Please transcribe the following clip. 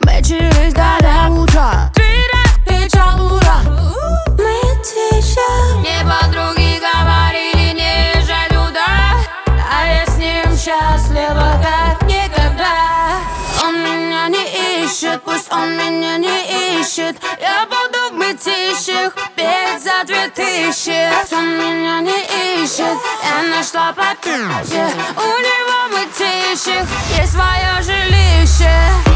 Мчались до утра, кричал ура. Мне подруги говорили, не езжай туда, а я с ним счастлива как никогда. Он меня не ищет, пусть он меня не ищет. Я буду в мытищах петь за 2000. Он меня не ищет, я нашла попище. У него в мытищах есть свое жилище.